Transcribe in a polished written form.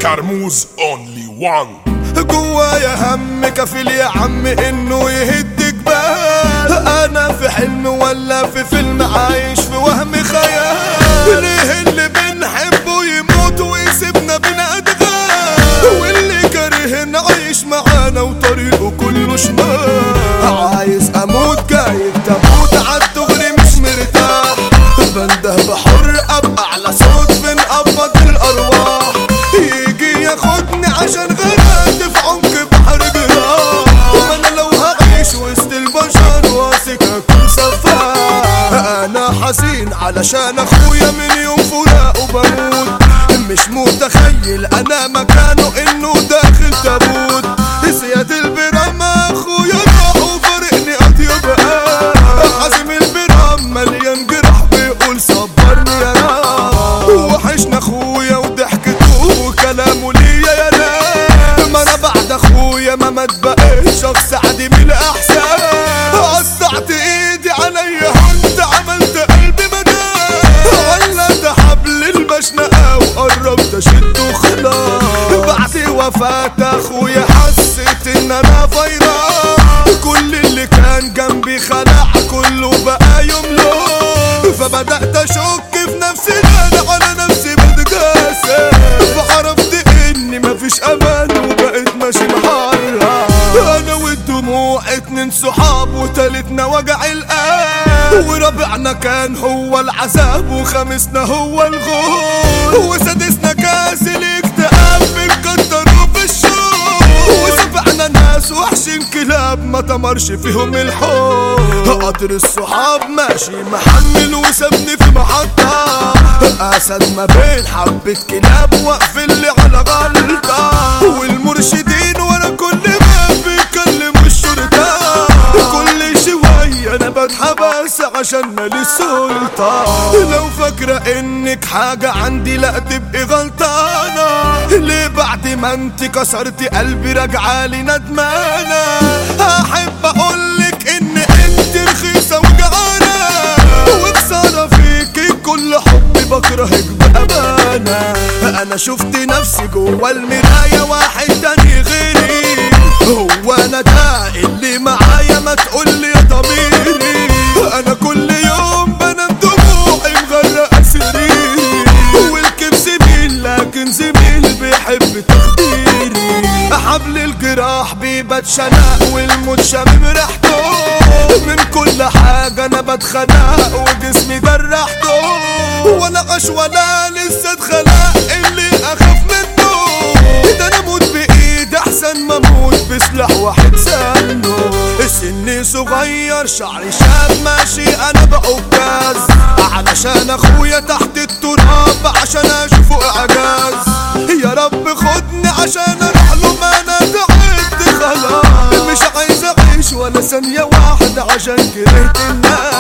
كرموز only one. جوايا هم كفيل يا عم انه يهد جبال. انا في حلم ولا في فيلم عايش في وهم خيال. ليه اللي بنحبه يموت ويسيبنا بلا ادغال، واللي كارهنا عايش معانا وطريقه كله شمال. عايز اموت جاي تموت عالدغري مش مرتاح، بنده بحر ابقى على صوت بنقبض الارواح. يجي ياخدني عشان غرقت في عمق بحر جراح، وانا لو هعيش وسط البشر واثق اكون سفاح. انا حزين علشان اخويا من يوم فراقه بموت، مش متخيل انا مكانه انه داخل تابوت. سياد البرام اخويا راح وفارقني اطيب عازم البرام مليان جرح بيقول صبرني يا رب. وحشنا اخويا وضحكته وكلامه ليا يا ناس، ما انا بعد اخويا ما بقيت شخص عادي من الاحسان. قطعت ايدي عليا انت عملت قلبي مدام، ولت حبل المشنقه وقربت اشده خلاص. بعد وفاة اخويا حسيت ان انا فيران، كل اللي كان جنبي خلع كله بقى يملك. فبدأت اشك في نفسي انا على نفسي بتجاسر، فعرفت اني مفيش امان وبقيت ماشي محرة. انا والدموع اتنين صحاب وتالتنا وجع القلب، ورابعنا كان هو العذاب وخامسنا هو الغول، وسادسنا كاس الاكتئاب بنكتروا في الشوق، وسبعنا ناس وحشين كلاب ما تمرش فيهم الحب. قطر الصحاب ماشي محمل وسابني في محطة، اسد ما بين حبة كلاب واقفين لي على غلطة، والمرشدين ورا كل باب بيكلموا الشرطة. كل شوية انا بتحبس عشان مالي السلطة. لو فاكرة انك حاجة عندي لا تبقي غلطانة، ليه بعد ما انت كسرتي قلبي راجعالي ندمانة. احب اقولك ان انت رخيصة وجعانة، وبصارة فيكي كل حبي بكرهك بأمانة. انا شفت نفسي جوا المراية واحد تاني غيري، هو انا ده اللي معايا ما تقولي يا ضميري. انا كل يوم بنام دموعي مغرقة سريري، والكيف زميل لكن زميل بيحب تخديري. حبل الجراح بيبات شنق والموت شامم ريحته، من كل حاجة انا بتخنق وجسمي جرحته، ولا غش ولا لسه اتخلق اللي اخاف منه. ده انا اموت بايد احسن ما اموت بسلاح واحد سنه. سني صغير شعري شاب ماشي انا بعكاز، علشان اخويا تحت التراب عشان اشوفه اعجاز. يا رب خدني عشان اروح له ما انا تعبت خلاص، مش عايز اعيش ولا ثانية واحدة عشان كرهت الناس.